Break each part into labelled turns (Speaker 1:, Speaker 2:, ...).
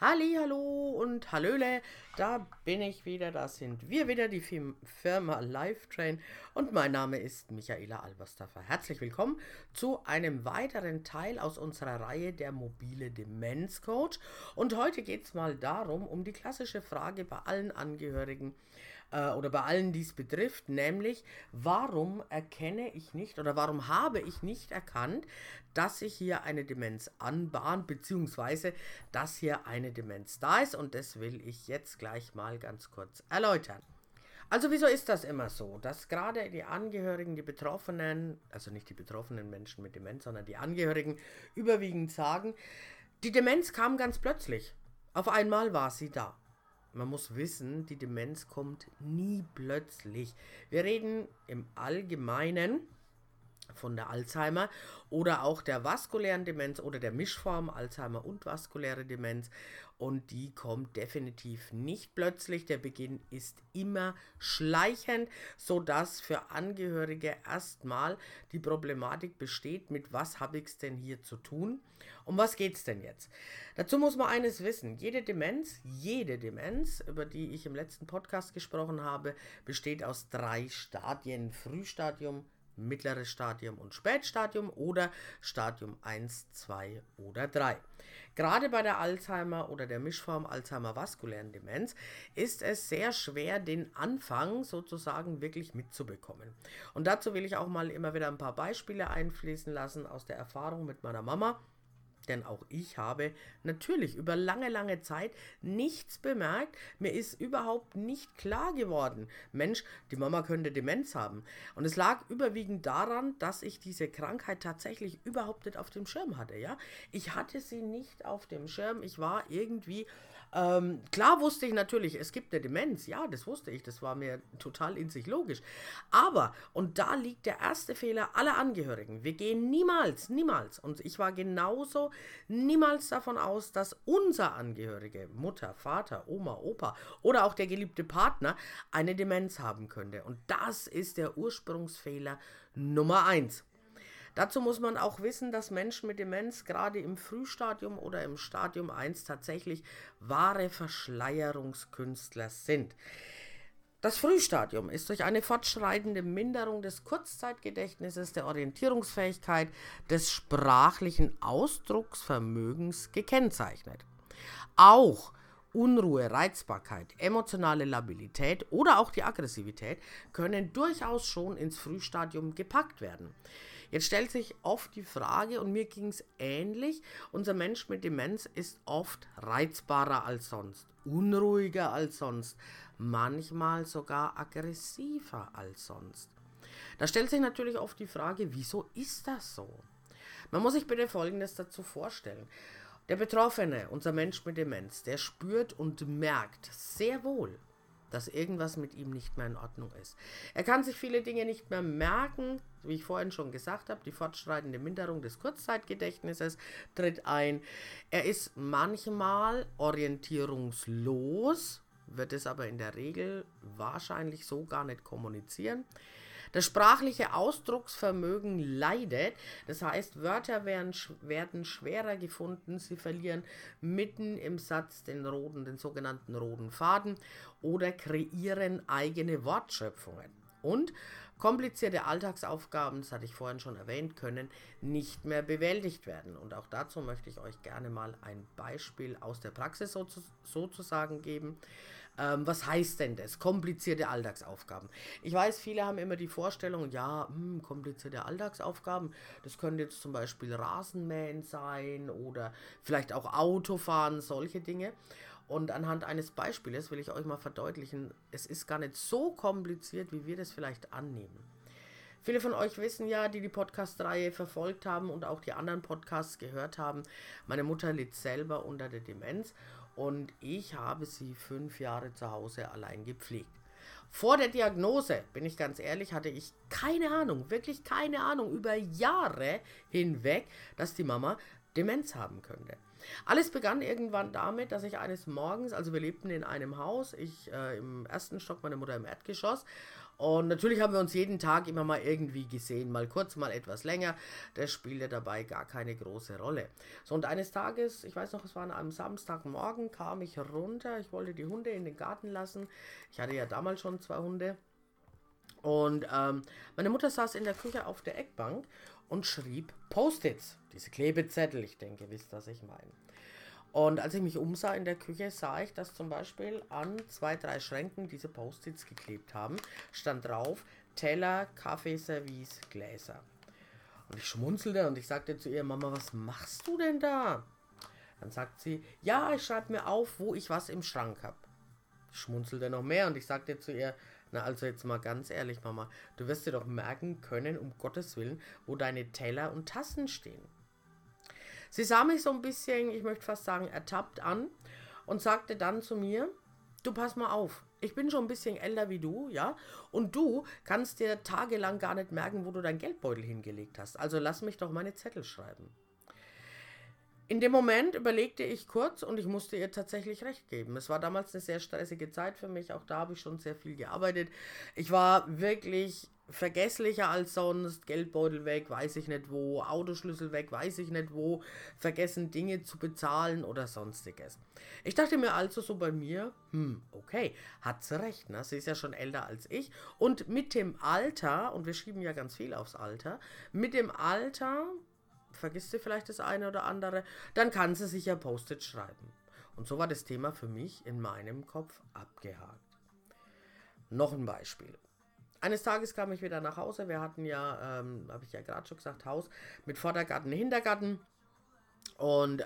Speaker 1: Hallo und Hallöle, da bin ich wieder, da sind wir wieder, die Firma Lifetrain und mein Name ist Michaela Alberstaffer. Herzlich willkommen zu einem weiteren Teil aus unserer Reihe der mobile Demenzcoach und heute geht es mal darum, um die klassische Frage bei allen Angehörigen oder bei allen, die es betrifft, nämlich warum erkenne ich nicht oder warum habe ich nicht erkannt, dass sich hier eine Demenz anbahnt, beziehungsweise dass hier eine Demenz da ist, und das will ich jetzt gleich mal ganz kurz erläutern. Also wieso ist das immer so, dass gerade die Angehörigen, die Betroffenen, also nicht die betroffenen Menschen mit Demenz, sondern die Angehörigen überwiegend sagen, die Demenz kam ganz plötzlich, auf einmal war sie da. Man muss wissen, die Demenz kommt nie plötzlich. Wir reden im Allgemeinen von der Alzheimer oder auch der vaskulären Demenz oder der Mischform Alzheimer und vaskuläre Demenz, und die kommt definitiv nicht plötzlich. Der Beginn ist immer schleichend, sodass für Angehörige erstmal die Problematik besteht, mit was habe ich es denn hier zu tun? Um was geht es denn jetzt? Dazu muss man eines wissen: jede Demenz, über die ich im letzten Podcast gesprochen habe, besteht aus 3 Stadien: Frühstadium, mittleres Stadium und Spätstadium oder Stadium 1, 2 oder 3. Gerade bei der Alzheimer oder der Mischform Alzheimer vaskulären Demenz ist es sehr schwer, den Anfang sozusagen wirklich mitzubekommen. Und dazu will ich auch mal immer wieder ein paar Beispiele einfließen lassen aus der Erfahrung mit meiner Mama. Denn auch ich habe natürlich über lange Zeit nichts bemerkt. Mir ist überhaupt nicht klar geworden, Mensch, die Mama könnte Demenz haben. Und es lag überwiegend daran, dass ich diese Krankheit tatsächlich überhaupt nicht auf dem Schirm hatte. Ja? Ich hatte sie nicht auf dem Schirm. Ich war irgendwie... klar wusste ich natürlich, es gibt eine Demenz. Ja, das wusste ich. Das war mir total in sich logisch. Aber, und da liegt der erste Fehler aller Angehörigen. Wir gehen niemals, und ich war genauso niemals davon aus, dass unser Angehörige, Mutter, Vater, Oma, Opa oder auch der geliebte Partner eine Demenz haben könnte. Und das ist der Ursprungsfehler Nummer 1. Dazu muss man auch wissen, dass Menschen mit Demenz gerade im Frühstadium oder im Stadium 1 tatsächlich wahre Verschleierungskünstler sind. Das Frühstadium ist durch eine fortschreitende Minderung des Kurzzeitgedächtnisses, der Orientierungsfähigkeit, des sprachlichen Ausdrucksvermögens gekennzeichnet. Auch Unruhe, Reizbarkeit, emotionale Labilität oder auch die Aggressivität können durchaus schon ins Frühstadium gepackt werden. Jetzt stellt sich oft die Frage, und mir ging es ähnlich: unser Mensch mit Demenz ist oft reizbarer als sonst, unruhiger als sonst, manchmal sogar aggressiver als sonst. Da stellt sich natürlich oft die Frage, wieso ist das so? Man muss sich bitte Folgendes dazu vorstellen. Der Betroffene, unser Mensch mit Demenz, der spürt und merkt sehr wohl, dass irgendwas mit ihm nicht mehr in Ordnung ist. Er kann sich viele Dinge nicht mehr merken, wie ich vorhin schon gesagt habe. Die fortschreitende Minderung des Kurzzeitgedächtnisses tritt ein. Er ist manchmal orientierungslos, wird es aber in der Regel wahrscheinlich so gar nicht kommunizieren. Das sprachliche Ausdrucksvermögen leidet, das heißt, Wörter werden schwerer gefunden, sie verlieren mitten im Satz den sogenannten roten Faden oder kreieren eigene Wortschöpfungen. Und komplizierte Alltagsaufgaben, das hatte ich vorhin schon erwähnt, können nicht mehr bewältigt werden. Und auch dazu möchte ich euch gerne mal ein Beispiel aus der Praxis sozusagen geben. Was heißt denn das? Komplizierte Alltagsaufgaben. Ich weiß, viele haben immer die Vorstellung, ja, komplizierte Alltagsaufgaben, das können jetzt zum Beispiel Rasenmähen sein oder vielleicht auch Autofahren, solche Dinge. Und anhand eines Beispiels will ich euch mal verdeutlichen, es ist gar nicht so kompliziert, wie wir das vielleicht annehmen. Viele von euch wissen ja, die Podcast-Reihe verfolgt haben und auch die anderen Podcasts gehört haben, meine Mutter litt selber unter der Demenz und ich habe sie 5 Jahre zu Hause allein gepflegt. Vor der Diagnose, bin ich ganz ehrlich, hatte ich keine Ahnung, über Jahre hinweg, dass die Mama Demenz haben könnte. Alles begann irgendwann damit, dass ich eines Morgens, also wir lebten in einem Haus, ich im ersten Stock, meine Mutter im Erdgeschoss. Und natürlich haben wir uns jeden Tag immer mal irgendwie gesehen, mal kurz, mal etwas länger. Das spielte dabei gar keine große Rolle. So, und eines Tages, ich weiß noch, es war an einem Samstagmorgen, kam ich runter. Ich wollte die Hunde in den Garten lassen. Ich hatte ja damals schon 2 Hunde. Und meine Mutter saß in der Küche auf der Eckbank und schrieb Post-its. Diese Klebezettel, ich denke, wisst, was ich meine. Und als ich mich umsah in der Küche, sah ich, dass zum Beispiel an 2, 3 Schränken diese Post-its geklebt haben. Stand drauf, Teller, Kaffeeservice, Gläser. Und ich schmunzelte und ich sagte zu ihr, Mama, was machst du denn da? Dann sagt sie, ja, ich schreibe mir auf, wo ich was im Schrank habe. Ich schmunzelte noch mehr und ich sagte zu ihr, na also jetzt mal ganz ehrlich, Mama, du wirst dir doch merken können, um Gottes Willen, wo deine Teller und Tassen stehen. Sie sah mich so ein bisschen, ich möchte fast sagen, ertappt an und sagte dann zu mir, du pass mal auf, ich bin schon ein bisschen älter wie du, ja, und du kannst dir tagelang gar nicht merken, wo du dein Geldbeutel hingelegt hast. Also lass mich doch meine Zettel schreiben. In dem Moment überlegte ich kurz und ich musste ihr tatsächlich recht geben. Es war damals eine sehr stressige Zeit für mich, auch da habe ich schon sehr viel gearbeitet. Ich war wirklich vergesslicher als sonst, Geldbeutel weg, weiß ich nicht wo, Autoschlüssel weg, weiß ich nicht wo, vergessen Dinge zu bezahlen oder sonstiges. Ich dachte mir also so bei mir, okay, hat sie recht, ne? Sie ist ja schon älter als ich und mit dem Alter, und wir schieben ja ganz viel aufs Alter, mit dem Alter vergisst sie vielleicht das eine oder andere, dann kann sie sich ja Post-it schreiben. Und so war das Thema für mich in meinem Kopf abgehakt. Noch ein Beispiel. Eines Tages kam ich wieder nach Hause. Wir hatten ja, habe ich ja gerade schon gesagt, Haus mit Vordergarten, Hintergarten. Und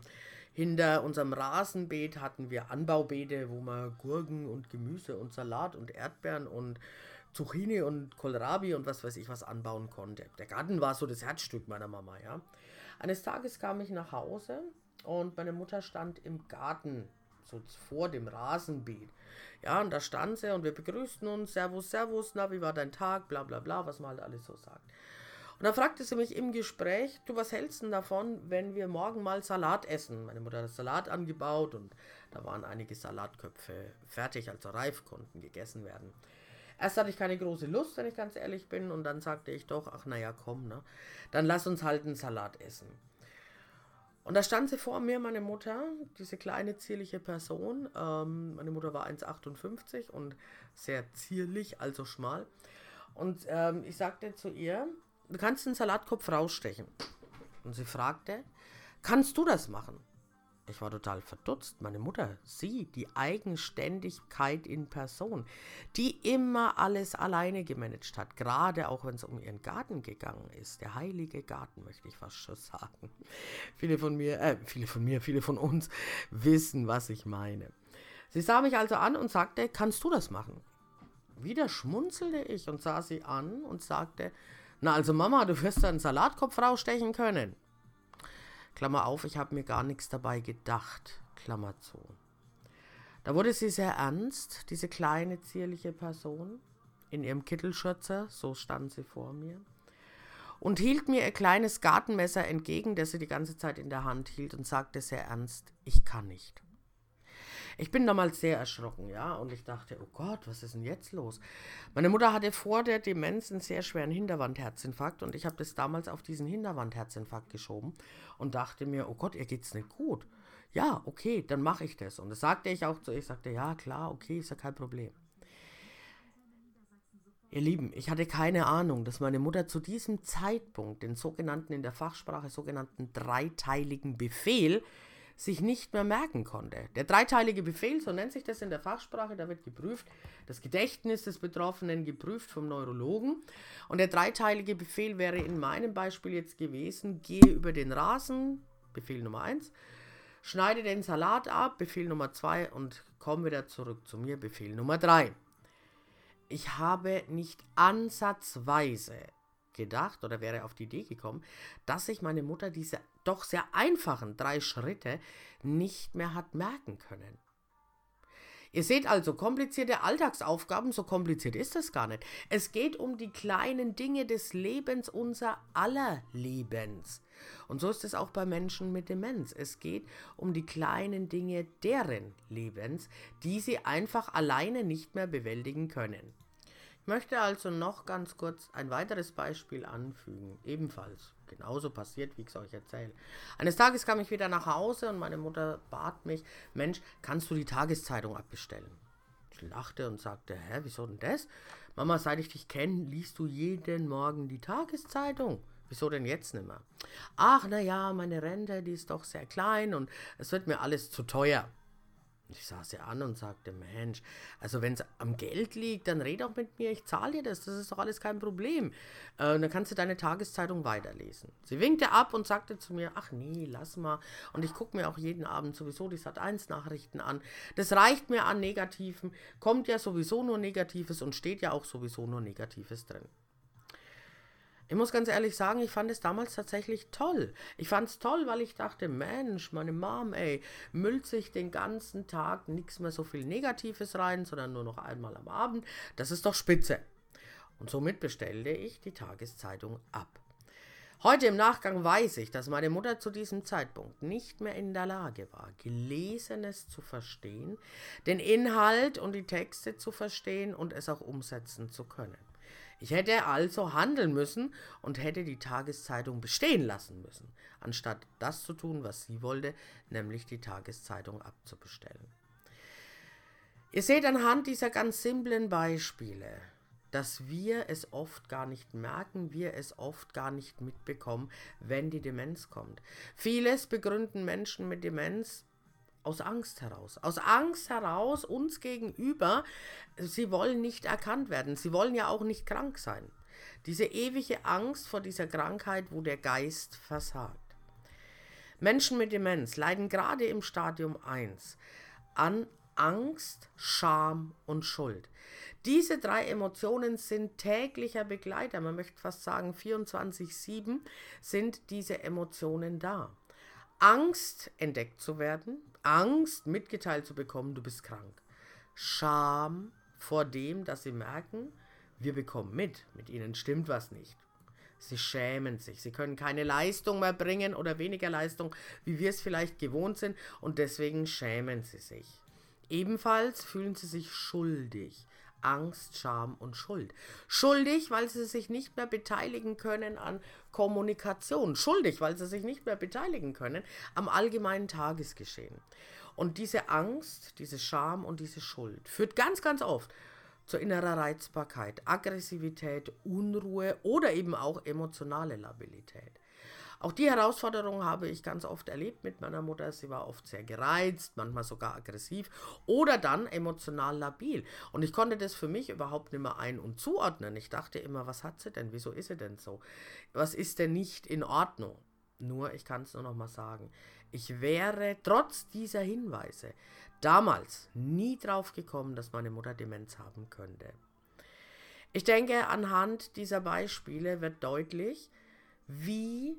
Speaker 1: hinter unserem Rasenbeet hatten wir Anbaubeete, wo man Gurken und Gemüse und Salat und Erdbeeren und Zucchini und Kohlrabi und was weiß ich was anbauen konnte. Der Garten war so das Herzstück meiner Mama, ja. Eines Tages kam ich nach Hause und meine Mutter stand im Garten, so vor dem Rasenbeet. Ja, und da stand sie und wir begrüßten uns, Servus, Servus, na, wie war dein Tag, bla bla bla, was man halt alles so sagt. Und dann fragte sie mich im Gespräch, du, was hältst du davon, wenn wir morgen mal Salat essen? Meine Mutter hat Salat angebaut und da waren einige Salatköpfe fertig, also reif, konnten gegessen werden. Erst hatte ich keine große Lust, wenn ich ganz ehrlich bin, und dann sagte ich doch, ach naja, komm, ne, dann lass uns halt einen Salat essen. Und da stand sie vor mir, meine Mutter, diese kleine, zierliche Person. Meine Mutter war 1,58 und sehr zierlich, also schmal. Und ich sagte zu ihr, du kannst den Salatkopf rausstechen. Und sie fragte, kannst du das machen? Ich war total verdutzt. Meine Mutter, sie, die Eigenständigkeit in Person, die immer alles alleine gemanagt hat, gerade auch wenn es um ihren Garten gegangen ist. Der heilige Garten, möchte ich fast schon sagen. Viele von uns wissen, was ich meine. Sie sah mich also an und sagte, kannst du das machen? Wieder schmunzelte ich und sah sie an und sagte, na also Mama, du wirst da einen Salatkopf rausstechen können. Klammer auf, ich habe mir gar nichts dabei gedacht, Klammer zu. Da wurde sie sehr ernst, diese kleine, zierliche Person, in ihrem Kittelschürzer, so stand sie vor mir, und hielt mir ihr kleines Gartenmesser entgegen, das sie die ganze Zeit in der Hand hielt und sagte sehr ernst, ich kann nicht. Ich bin damals sehr erschrocken, ja, und ich dachte, oh Gott, was ist denn jetzt los? Meine Mutter hatte vor der Demenz einen sehr schweren Hinterwandherzinfarkt und ich habe das damals auf diesen Hinterwandherzinfarkt geschoben und dachte mir, oh Gott, ihr geht's nicht gut. Ja, okay, dann mache ich das. Und das sagte ich auch zu ihr, ich sagte, ja, klar, okay, ist ja kein Problem. Ihr Lieben, ich hatte keine Ahnung, dass meine Mutter zu diesem Zeitpunkt den sogenannten, in der Fachsprache sogenannten dreiteiligen Befehl sich nicht mehr merken konnte. Der dreiteilige Befehl, so nennt sich das in der Fachsprache, da wird geprüft, das Gedächtnis des Betroffenen geprüft vom Neurologen. Und der dreiteilige Befehl wäre in meinem Beispiel jetzt gewesen, gehe über den Rasen, Befehl Nummer 1, schneide den Salat ab, Befehl Nummer 2 und komm wieder zurück zu mir, Befehl Nummer 3. Ich habe nicht ansatzweise gedacht oder wäre auf die Idee gekommen, dass sich meine Mutter diese doch sehr einfachen 3 Schritte nicht mehr hat merken können. Ihr seht also, komplizierte Alltagsaufgaben, so kompliziert ist das gar nicht. Es geht um die kleinen Dinge des Lebens, unser aller Lebens. Und so ist es auch bei Menschen mit Demenz. Es geht um die kleinen Dinge deren Lebens, die sie einfach alleine nicht mehr bewältigen können. Ich möchte also noch ganz kurz ein weiteres Beispiel anfügen, ebenfalls genauso passiert, wie ich es euch erzähle. Eines Tages kam ich wieder nach Hause und meine Mutter bat mich, Mensch, kannst du die Tageszeitung abbestellen? Ich lachte und sagte, hä, wieso denn das? Mama, seit ich dich kenne, liest du jeden Morgen die Tageszeitung. Wieso denn jetzt nicht mehr? Ach, naja, meine Rente, die ist doch sehr klein und es wird mir alles zu teuer. Ich sah sie an und sagte, Mensch, also wenn es am Geld liegt, dann red doch mit mir, ich zahle dir das ist doch alles kein Problem. Dann kannst du deine Tageszeitung weiterlesen. Sie winkte ab und sagte zu mir, ach nee, lass mal. Und ich gucke mir auch jeden Abend sowieso die Sat.1-Nachrichten an. Das reicht mir an Negativen, kommt ja sowieso nur Negatives und steht ja auch sowieso nur Negatives drin. Ich muss ganz ehrlich sagen, ich fand es damals tatsächlich toll. Ich fand es toll, weil ich dachte, Mensch, meine Mom, müllt sich den ganzen Tag nichts mehr so viel Negatives rein, sondern nur noch einmal am Abend. Das ist doch spitze. Und somit bestellte ich die Tageszeitung ab. Heute im Nachgang weiß ich, dass meine Mutter zu diesem Zeitpunkt nicht mehr in der Lage war, Gelesenes zu verstehen, den Inhalt und die Texte zu verstehen und es auch umsetzen zu können. Ich hätte also handeln müssen und hätte die Tageszeitung bestehen lassen müssen, anstatt das zu tun, was sie wollte, nämlich die Tageszeitung abzubestellen. Ihr seht anhand dieser ganz simplen Beispiele, dass wir es oft gar nicht merken, wir es oft gar nicht mitbekommen, wenn die Demenz kommt. Vieles begründen Menschen mit Demenz aus Angst heraus uns gegenüber. Sie wollen nicht erkannt werden, sie wollen ja auch nicht krank sein. Diese ewige Angst vor dieser Krankheit, wo der Geist versagt. Menschen mit Demenz leiden gerade im Stadium 1 an Angst, Scham und Schuld. Diese 3 Emotionen sind täglicher Begleiter, man möchte fast sagen 24/7 sind diese Emotionen da. Angst, entdeckt zu werden, Angst, mitgeteilt zu bekommen, du bist krank. Scham vor dem, dass sie merken, wir bekommen mit ihnen stimmt was nicht. Sie schämen sich, sie können keine Leistung mehr bringen oder weniger Leistung, wie wir es vielleicht gewohnt sind und deswegen schämen sie sich. Ebenfalls fühlen sie sich schuldig. Angst, Scham und Schuld. Schuldig, weil sie sich nicht mehr beteiligen können an Kommunikation. Schuldig, weil sie sich nicht mehr beteiligen können am allgemeinen Tagesgeschehen. Und diese Angst, diese Scham und diese Schuld führt ganz, ganz oft zu innerer Reizbarkeit, Aggressivität, Unruhe oder eben auch emotionale Labilität. Auch die Herausforderung habe ich ganz oft erlebt mit meiner Mutter. Sie war oft sehr gereizt, manchmal sogar aggressiv oder dann emotional labil. Und ich konnte das für mich überhaupt nicht mehr ein- und zuordnen. Ich dachte immer, was hat sie denn? Wieso ist sie denn so? Was ist denn nicht in Ordnung? Nur, ich kann es nur noch mal sagen, ich wäre trotz dieser Hinweise damals nie drauf gekommen, dass meine Mutter Demenz haben könnte. Ich denke, anhand dieser Beispiele wird deutlich, wie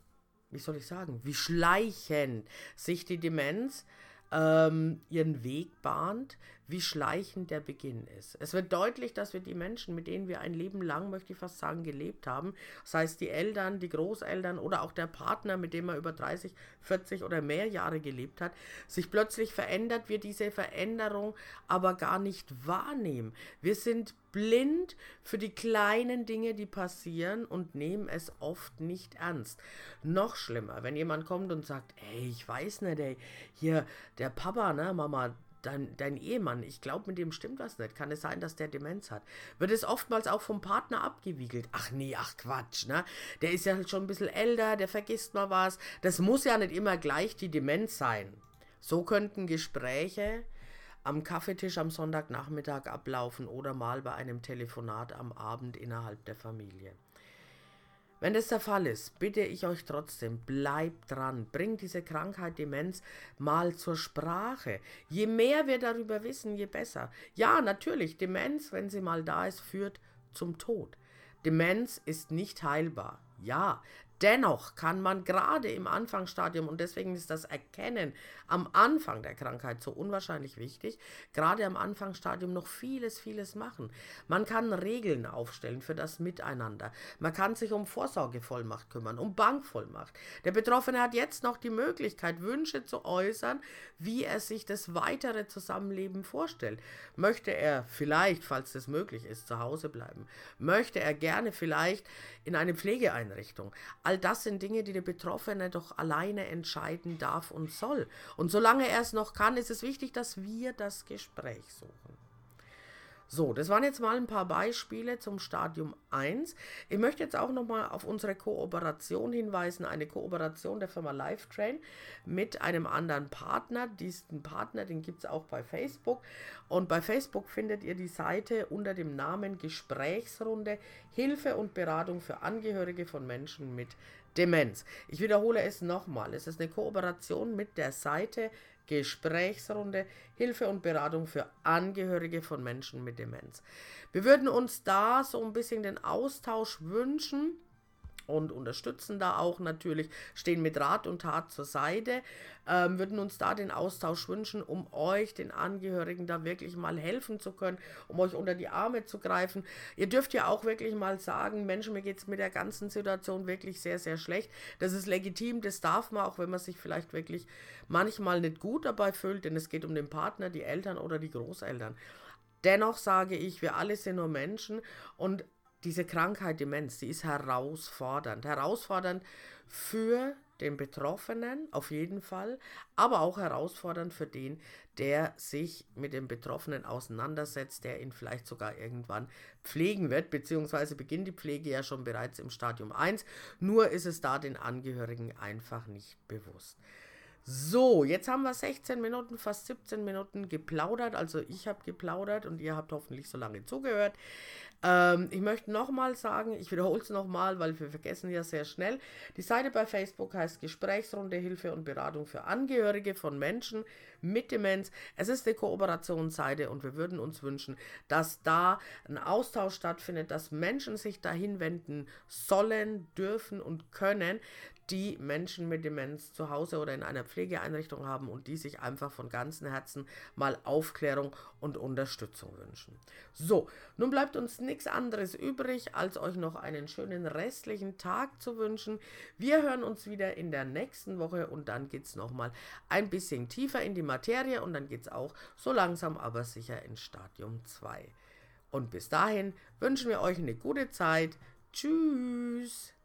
Speaker 1: schleichend sich die Demenz ihren Weg bahnt, wie schleichend der Beginn ist. Es wird deutlich, dass wir die Menschen, mit denen wir ein Leben lang, möchte ich fast sagen, gelebt haben, das heißt die Eltern, die Großeltern oder auch der Partner, mit dem man über 30, 40 oder mehr Jahre gelebt hat, sich plötzlich verändert, wir diese Veränderung aber gar nicht wahrnehmen. Wir sind blind für die kleinen Dinge, die passieren und nehmen es oft nicht ernst. Noch schlimmer, wenn jemand kommt und sagt, ich weiß nicht, hier, der Papa, ne, Mama, dein Ehemann, ich glaube, mit dem stimmt was nicht. Kann es sein, dass der Demenz hat? Wird es oftmals auch vom Partner abgewiegelt. Ach nee, ach Quatsch, ne? Der ist ja schon ein bisschen älter, der vergisst mal was. Das muss ja nicht immer gleich die Demenz sein. So könnten Gespräche am Kaffeetisch am Sonntagnachmittag ablaufen oder mal bei einem Telefonat am Abend innerhalb der Familie. Wenn das der Fall ist, bitte ich euch trotzdem, bleibt dran, bringt diese Krankheit Demenz mal zur Sprache. Je mehr wir darüber wissen, je besser. Ja, natürlich, Demenz, wenn sie mal da ist, führt zum Tod. Demenz ist nicht heilbar. Ja, Dennoch kann man gerade im Anfangsstadium, und deswegen ist das Erkennen am Anfang der Krankheit so unwahrscheinlich wichtig, gerade am Anfangsstadium noch vieles machen. Man kann Regeln aufstellen für das Miteinander. Man kann sich um Vorsorgevollmacht kümmern, um Bankvollmacht. Der Betroffene hat jetzt noch die Möglichkeit, Wünsche zu äußern, wie er sich das weitere Zusammenleben vorstellt. Möchte er vielleicht, falls das möglich ist, zu Hause bleiben? Möchte er gerne vielleicht in eine Pflegeeinrichtung? All das sind Dinge, die der Betroffene doch alleine entscheiden darf und soll. Und solange er es noch kann, ist es wichtig, dass wir das Gespräch suchen. So, das waren jetzt mal ein paar Beispiele zum Stadium 1. Ich möchte jetzt auch nochmal auf unsere Kooperation hinweisen, eine Kooperation der Firma LiveTrain mit einem anderen Partner. Diesen Partner, den gibt es auch bei Facebook. Und bei Facebook findet ihr die Seite unter dem Namen Gesprächsrunde Hilfe und Beratung für Angehörige von Menschen mit Demenz. Ich wiederhole es nochmal. Es ist eine Kooperation mit der Seite Gesprächsrunde Hilfe und Beratung für Angehörige von Menschen mit Demenz. Wir würden uns da so ein bisschen den Austausch wünschen und unterstützen da auch natürlich, stehen mit Rat und Tat zur Seite, würden uns da den Austausch wünschen, um euch, den Angehörigen, da wirklich mal helfen zu können, um euch unter die Arme zu greifen. Ihr dürft ja auch wirklich mal sagen, Mensch, mir geht es mit der ganzen Situation wirklich sehr schlecht. Das ist legitim, das darf man, auch wenn man sich vielleicht wirklich manchmal nicht gut dabei fühlt, denn es geht um den Partner, die Eltern oder die Großeltern. Dennoch sage ich, wir alle sind nur Menschen und diese Krankheit Demenz, die ist herausfordernd. Herausfordernd für den Betroffenen, auf jeden Fall, aber auch herausfordernd für den, der sich mit dem Betroffenen auseinandersetzt, der ihn vielleicht sogar irgendwann pflegen wird, beziehungsweise beginnt die Pflege ja schon bereits im Stadium 1, nur ist es da den Angehörigen einfach nicht bewusst. So, jetzt haben wir 16 Minuten, fast 17 Minuten geplaudert. Also ich habe geplaudert und ihr habt hoffentlich so lange zugehört. Ich möchte nochmal sagen, ich wiederhole es nochmal, weil wir vergessen ja sehr schnell. Die Seite bei Facebook heißt Gesprächsrunde Hilfe und Beratung für Angehörige von Menschen mit Demenz. Es ist eine Kooperationsseite und wir würden uns wünschen, dass da ein Austausch stattfindet, dass Menschen sich dahin wenden sollen, dürfen und können, die Menschen mit Demenz zu Hause oder in einer Pflegeeinrichtung haben und die sich einfach von ganzem Herzen mal Aufklärung und Unterstützung wünschen. So, nun bleibt uns nichts anderes übrig, als euch noch einen schönen restlichen Tag zu wünschen. Wir hören uns wieder in der nächsten Woche und dann geht es nochmal ein bisschen tiefer in die Materie und dann geht es auch so langsam aber sicher in Stadium 2. Und bis dahin wünschen wir euch eine gute Zeit. Tschüss!